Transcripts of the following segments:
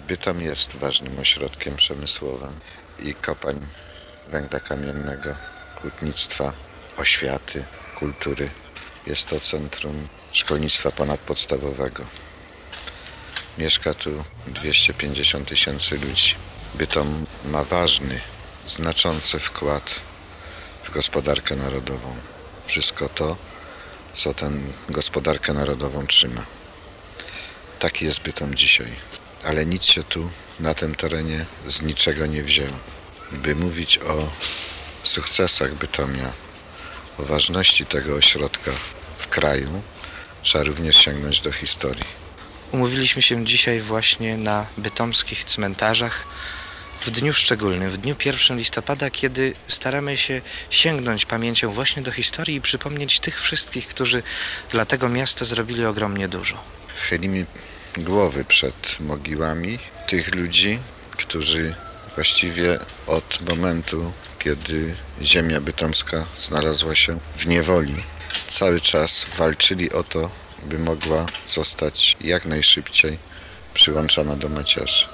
Bytom jest ważnym ośrodkiem przemysłowym i kopalń węgla kamiennego, hutnictwa, oświaty, kultury. Jest to centrum szkolnictwa ponadpodstawowego. Mieszka tu 250 000 ludzi. Bytom ma ważny, znaczący wkład w gospodarkę narodową. Wszystko to, co tę gospodarkę narodową trzyma. Taki jest Bytom dzisiaj. Ale nic się tu na tym terenie z niczego nie wzięło. By mówić o sukcesach Bytomia, o ważności tego ośrodka w kraju, trzeba również sięgnąć do historii. Umówiliśmy się dzisiaj właśnie na bytomskich cmentarzach w dniu szczególnym, w dniu 1 listopada, kiedy staramy się sięgnąć pamięcią właśnie do historii i przypomnieć tych wszystkich, którzy dla tego miasta zrobili ogromnie dużo. Chylimy głowy przed mogiłami tych ludzi, którzy właściwie od momentu, kiedy ziemia bytomska znalazła się w niewoli, cały czas walczyli o to, by mogła zostać jak najszybciej przyłączona do macierzy.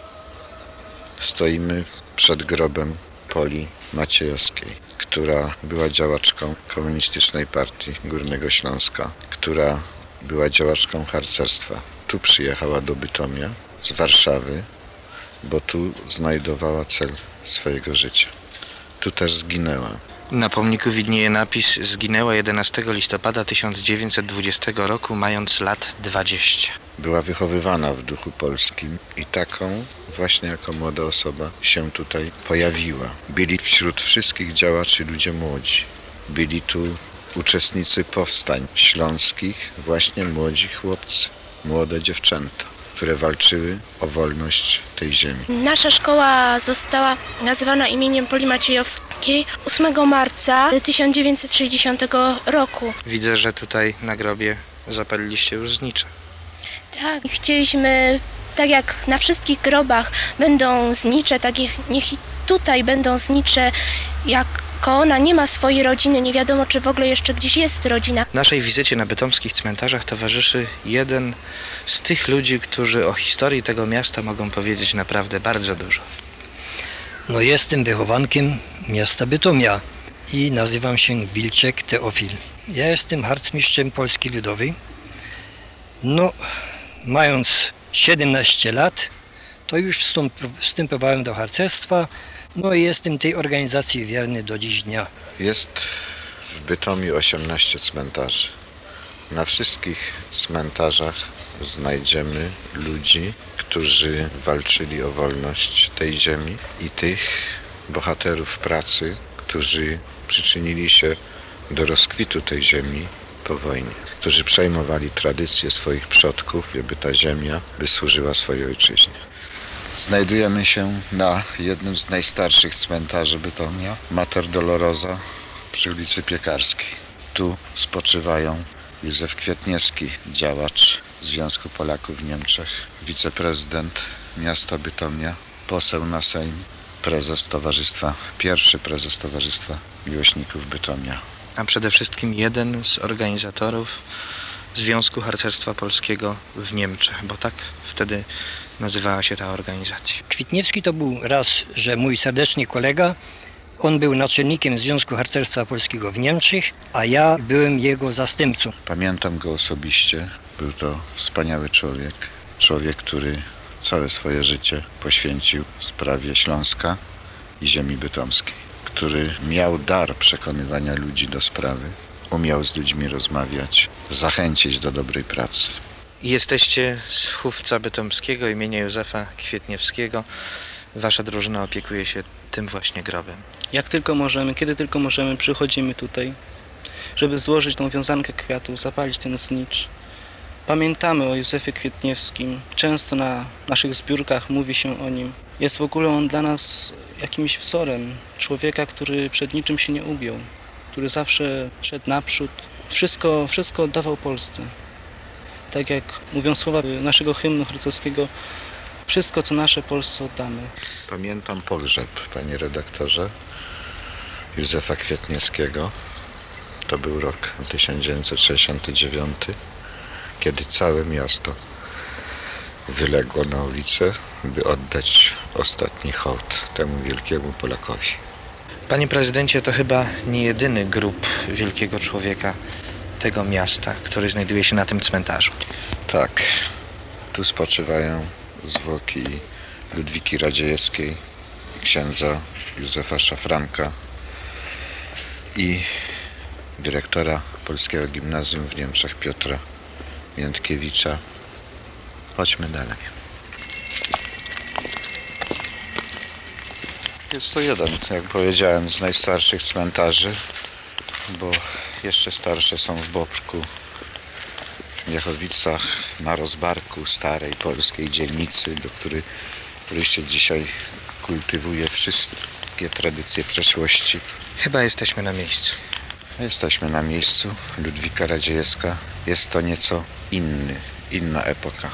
Stoimy przed grobem Poli Maciejowskiej, która była działaczką Komunistycznej Partii Górnego Śląska, która była działaczką harcerstwa. Tu przyjechała do Bytomia z Warszawy, bo tu znajdowała cel swojego życia. Tu też zginęła. Na pomniku widnieje napis: zginęła 11 listopada 1920 roku, mając lat 20. Była wychowywana w duchu polskim i taką właśnie jako młoda osoba się tutaj pojawiła. Byli wśród wszystkich działaczy ludzie młodzi. Byli tu uczestnicy powstań śląskich, właśnie młodzi chłopcy, młode dziewczęta, które walczyły o wolność tej ziemi. Nasza szkoła została nazwana imieniem Poli Maciejowskiej 8 marca 1960 roku. Widzę, że tutaj na grobie zapaliliście już znicze. Tak, chcieliśmy, tak jak na wszystkich grobach będą znicze, tak niech i tutaj będą znicze. Jako ona nie ma swojej rodziny, nie wiadomo, czy w ogóle jeszcze gdzieś jest rodzina. Naszej wizycie na bytomskich cmentarzach towarzyszy jeden z tych ludzi, którzy o historii tego miasta mogą powiedzieć naprawdę bardzo dużo. No, jestem wychowankiem miasta Bytomia i nazywam się Wilczek Teofil. Ja jestem harcmistrzem Polski Ludowej. No, mając 17 lat, to już wstępowałem do harcerstwa. No i jestem tej organizacji wierny do dziś dnia. Jest w Bytomiu 18 cmentarzy. Na wszystkich cmentarzach znajdziemy ludzi, którzy walczyli o wolność tej ziemi i tych bohaterów pracy, którzy przyczynili się do rozkwitu tej ziemi po wojnie, którzy przejmowali tradycje swoich przodków, by ta ziemia służyła swojej ojczyźnie. Znajdujemy się na jednym z najstarszych cmentarzy Bytomia, Mater Dolorosa przy ulicy Piekarskiej. Tu spoczywają Józef Kwietniewski, działacz Związku Polaków w Niemczech, wiceprezydent miasta Bytomia, poseł na Sejm, pierwszy prezes Towarzystwa Miłośników Bytomia. A przede wszystkim jeden z organizatorów Związku Harcerstwa Polskiego w Niemczech, bo tak wtedy nazywała się ta organizacja. Kwitniewski to był raz, że mój serdeczny kolega. On był naczelnikiem Związku Harcerstwa Polskiego w Niemczech, a ja byłem jego zastępcą. Pamiętam go osobiście. Był to wspaniały człowiek. Człowiek, który całe swoje życie poświęcił sprawie Śląska i ziemi bytomskiej. Który miał dar przekonywania ludzi do sprawy. Umiał z ludźmi rozmawiać, zachęcić do dobrej pracy. Jesteście z Chówca Bytomskiego imienia Józefa Kwietniewskiego. Wasza drużyna opiekuje się tym właśnie grobem. Jak tylko możemy, kiedy tylko możemy, przychodzimy tutaj, żeby złożyć tą wiązankę kwiatów, zapalić ten znicz. Pamiętamy o Józefie Kwietniewskim. Często na naszych zbiórkach mówi się o nim. Jest w ogóle on dla nas jakimś wzorem człowieka, który przed niczym się nie ugiął, który zawsze szedł naprzód. Wszystko oddawał Polsce. Tak jak mówią słowa naszego hymnu harcerskiego, wszystko co nasze Polsce oddamy. Pamiętam pogrzeb, panie redaktorze, Józefa Kwietniewskiego. To był rok 1969, kiedy całe miasto wyległo na ulicę by oddać ostatni hołd temu wielkiemu Polakowi. Panie prezydencie, to chyba nie jedyny grób wielkiego człowieka tego miasta, który znajduje się na tym cmentarzu. Tak, tu spoczywają zwłoki Ludwiki Radziejewskiej, księdza Józefa Szafranka i dyrektora Polskiego Gimnazjum w Niemczech Piotra Miętkiewicza. Chodźmy dalej. Jest to jeden, jak powiedziałem, z najstarszych cmentarzy, bo jeszcze starsze są w Bobrku, w Miechowicach, na Rozbarku, starej polskiej dzielnicy, której się dzisiaj kultywuje wszystkie tradycje przeszłości. Chyba jesteśmy na miejscu. Jesteśmy na miejscu. Ludwika Radziejewska. Jest to nieco inna epoka.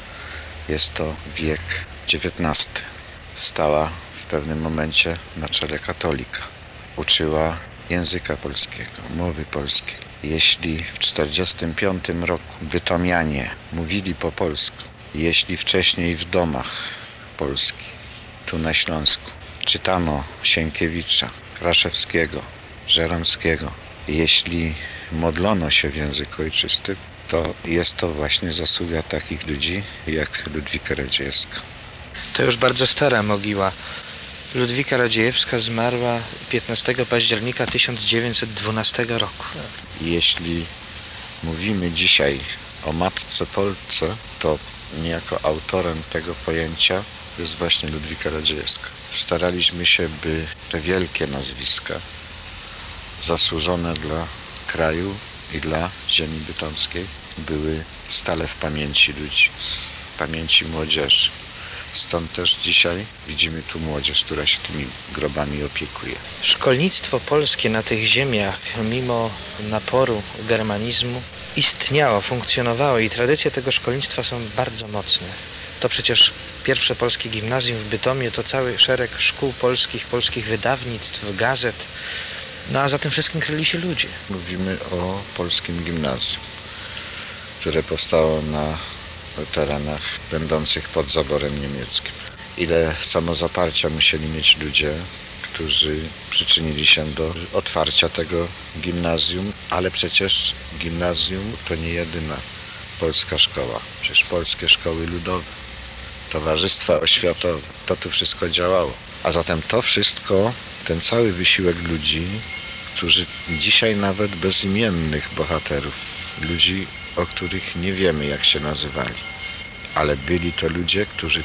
Jest to wiek XIX. Stała w pewnym momencie na czele katolika. Uczyła języka polskiego, mowy polskiej. Jeśli w 1945 roku bytomianie mówili po polsku, jeśli wcześniej w domach polskich, tu na Śląsku, czytano Sienkiewicza, Kraszewskiego, Żeromskiego, jeśli modlono się w języku ojczystym, to jest to właśnie zasługa takich ludzi jak Ludwika Radziejewska. To już bardzo stara mogiła. Ludwika Radziejewska zmarła 15 października 1912 roku. Jeśli mówimy dzisiaj o Matce Polce, to niejako autorem tego pojęcia jest właśnie Ludwika Radziejewska. Staraliśmy się, by te wielkie nazwiska zasłużone dla kraju i dla ziemi bytomskiej były stale w pamięci ludzi, w pamięci młodzieży. Stąd też dzisiaj widzimy tu młodzież, która się tymi grobami opiekuje. Szkolnictwo polskie na tych ziemiach, mimo naporu germanizmu, istniało, funkcjonowało i tradycje tego szkolnictwa są bardzo mocne. To przecież pierwsze polskie gimnazjum w Bytomiu, to cały szereg szkół polskich wydawnictw, gazet. No a za tym wszystkim kryli się ludzie. Mówimy o polskim gimnazjum, które powstało na terenach będących pod zaborem niemieckim. Ile samozaparcia musieli mieć ludzie, którzy przyczynili się do otwarcia tego gimnazjum, ale przecież gimnazjum to nie jedyna polska szkoła. Przecież polskie szkoły ludowe, towarzystwa oświatowe, to tu wszystko działało. A zatem to wszystko, ten cały wysiłek ludzi, którzy dzisiaj nawet bezimiennych bohaterów, ludzi, o których nie wiemy, jak się nazywali, ale byli to ludzie, którzy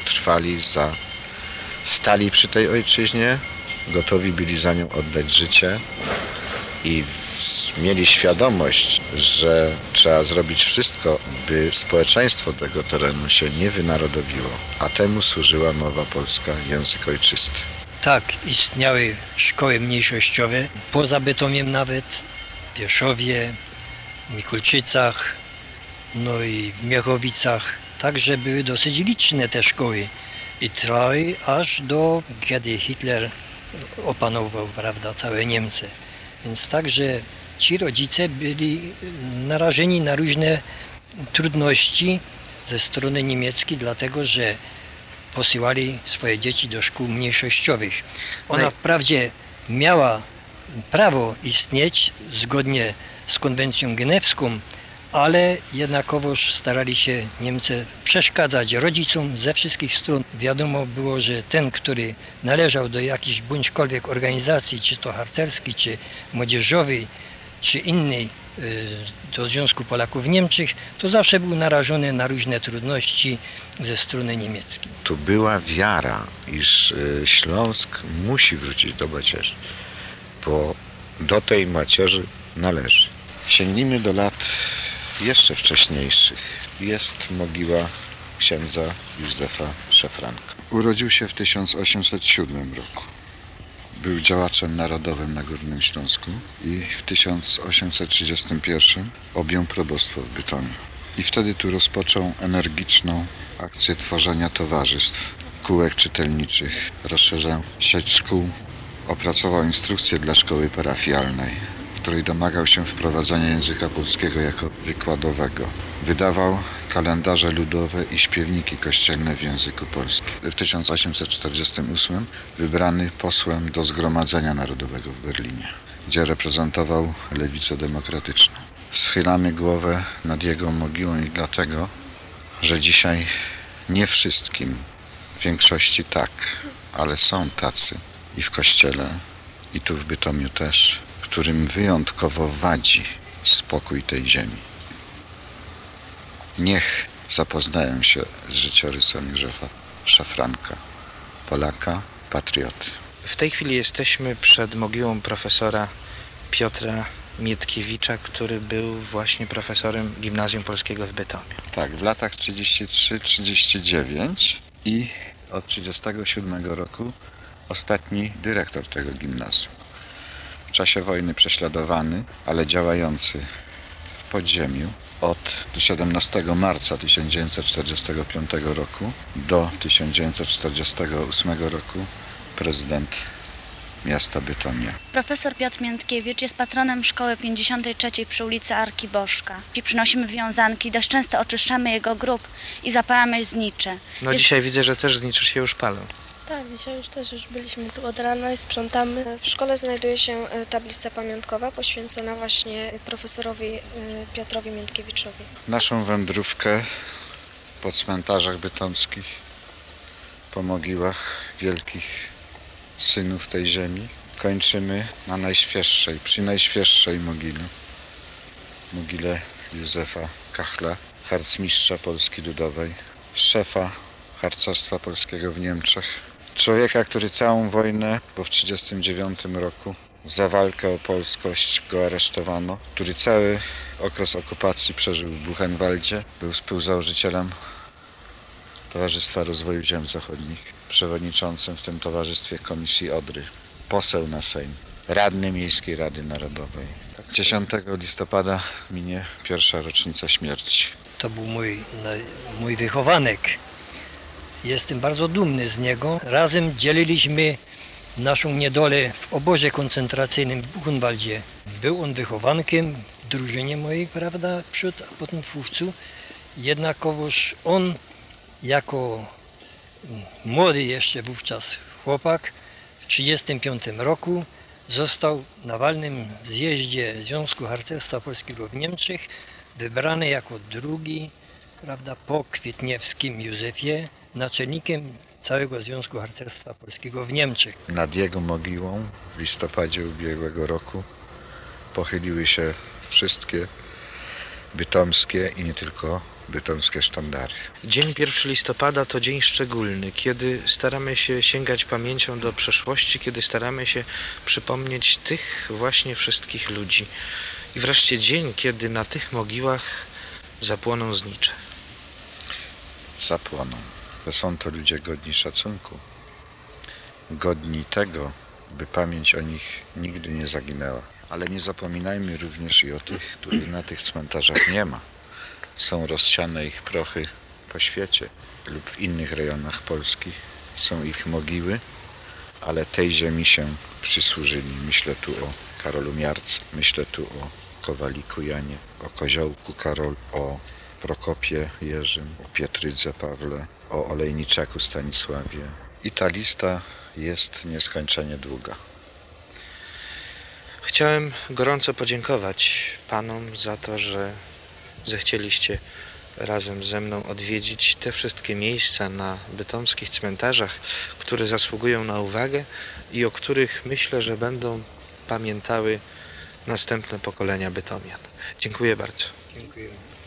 stali przy tej ojczyźnie, gotowi byli za nią oddać życie i mieli świadomość, że trzeba zrobić wszystko, by społeczeństwo tego terenu się nie wynarodowiło, a temu służyła mowa polska, język ojczysty. Tak, istniały szkoły mniejszościowe, poza Bytomiem nawet, w Bieszowie, w Mikulczycach, no i w Miechowicach. Także były dosyć liczne te szkoły i trwały aż do, kiedy Hitler opanował, prawda, całe Niemcy. Więc także ci rodzice byli narażeni na różne trudności ze strony niemieckiej, dlatego że posyłali swoje dzieci do szkół mniejszościowych. Ona wprawdzie miała prawo istnieć zgodnie z konwencją genewską, ale jednakowoż starali się Niemcy przeszkadzać rodzicom ze wszystkich stron. Wiadomo było, że ten, który należał do jakiejś bądźkolwiek organizacji, czy to harcerskiej, czy młodzieżowej, czy innej, do Związku Polaków w Niemczech, to zawsze był narażony na różne trudności ze strony niemieckiej. Tu była wiara, iż Śląsk musi wrócić do macierzy, bo do tej macierzy należy. Sięgnijmy do lat jeszcze wcześniejszych. Jest mogiła księdza Józefa Szafranka. Urodził się w 1807 roku. Był działaczem narodowym na Górnym Śląsku i w 1831 objął probostwo w Bytomiu. I wtedy tu rozpoczął energiczną akcję tworzenia towarzystw, kółek czytelniczych, rozszerzał sieć szkół, opracował instrukcje dla szkoły parafialnej. W której domagał się wprowadzenia języka polskiego jako wykładowego. Wydawał kalendarze ludowe i śpiewniki kościelne w języku polskim. W 1848 wybrany posłem do Zgromadzenia Narodowego w Berlinie, gdzie reprezentował lewicę demokratyczną. Schylamy głowę nad jego mogiłą i dlatego, że dzisiaj nie wszystkim, w większości tak, ale są tacy i w Kościele, i tu w Bytomiu też, którym wyjątkowo wadzi spokój tej ziemi. Niech zapoznają się z życiorysem Józefa Szafranka, Polaka, patrioty. W tej chwili jesteśmy przed mogiłą profesora Piotra Mietkiewicza, który był właśnie profesorem Gimnazjum Polskiego w Bytomiu. Tak, w latach 33-39 i od 1937 roku ostatni dyrektor tego gimnazjum. W czasie wojny prześladowany, ale działający w podziemiu od 17 marca 1945 roku do 1948 roku prezydent miasta Bytomia. Profesor Piotr Miętkiewicz jest patronem szkoły 53 przy ulicy Arkiboszka. Przynosimy wiązanki, dość często oczyszczamy jego grób i zapalamy znicze. Dzisiaj widzę, że też znicze się już palą. Tak, dzisiaj już byliśmy tu od rana i sprzątamy. W szkole znajduje się tablica pamiątkowa poświęcona właśnie profesorowi Piotrowi Miętkiewiczowi. Naszą wędrówkę po cmentarzach bytomskich, po mogiłach wielkich synów tej ziemi kończymy na najświeższej, przy najświeższej mogile Józefa Kachla, harcmistrza Polski Ludowej, szefa harcerstwa polskiego w Niemczech. Człowieka, który całą wojnę, bo w 1939 roku za walkę o polskość go aresztowano, który cały okres okupacji przeżył w Buchenwaldzie, był współzałożycielem Towarzystwa Rozwoju Ziem Zachodnich, przewodniczącym w tym towarzystwie Komisji Odry, poseł na Sejm, radny Miejskiej Rady Narodowej. 10 listopada minie pierwsza rocznica śmierci. To był mój wychowanek. Jestem bardzo dumny z niego. Razem dzieliliśmy naszą niedolę w obozie koncentracyjnym w Buchenwaldzie. Był on wychowankiem w drużynie mojej, prawda, przód, a potem w Ówcu. Jednakowoż on jako młody jeszcze wówczas chłopak w 1935 roku został na walnym zjeździe Związku Harcerstwa Polskiego w Niemczech wybrany jako drugi, prawda, po Kwietniewskim Józefie naczelnikiem całego Związku Harcerstwa Polskiego w Niemczech. Nad jego mogiłą w listopadzie ubiegłego roku pochyliły się wszystkie bytomskie i nie tylko bytomskie sztandary. Dzień 1 listopada to dzień szczególny, kiedy staramy się sięgać pamięcią do przeszłości, kiedy staramy się przypomnieć tych właśnie wszystkich ludzi. I wreszcie dzień, kiedy na tych mogiłach zapłoną znicze. Zapłoną. Że są to ludzie godni szacunku, godni tego, by pamięć o nich nigdy nie zaginęła. Ale nie zapominajmy również i o tych, których na tych cmentarzach nie ma. Są rozsiane ich prochy po świecie lub w innych rejonach Polski. Są ich mogiły, ale tej ziemi się przysłużyli. Myślę tu o Karolu Miarce, myślę tu o Kowaliku Janie, o Koziołku Karol, o Prokopie Jerzym, o Pietrydze Pawle, o Olejniczaku Stanisławie. I ta lista jest nieskończenie długa. Chciałem gorąco podziękować Panom za to, że zechcieliście razem ze mną odwiedzić te wszystkie miejsca na bytomskich cmentarzach, które zasługują na uwagę i o których myślę, że będą pamiętały następne pokolenia bytomian. Dziękuję bardzo. Dziękujemy.